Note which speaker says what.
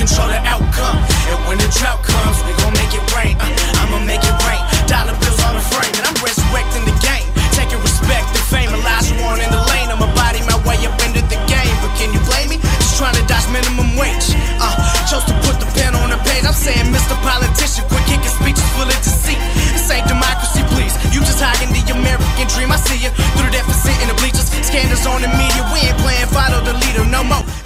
Speaker 1: control the outcome. And when the drought comes, we gon' make it rain. I'ma make it rain. Dollar bills on the frame, and I'm resurrecting the game. Taking respect and fame, Elijah Warren in the lane. I'ma body my way up into the game. But can you blame me? Just trying to dodge minimum wage. Chose to put the pen on the page. I'm saying, Mr. Politician, quit kicking speeches full of deceit. This ain't democracy, please. You just hiding the American dream. I see you through the deficit in the bleachers. Scandals on the media. We ain't playing follow the leader no more.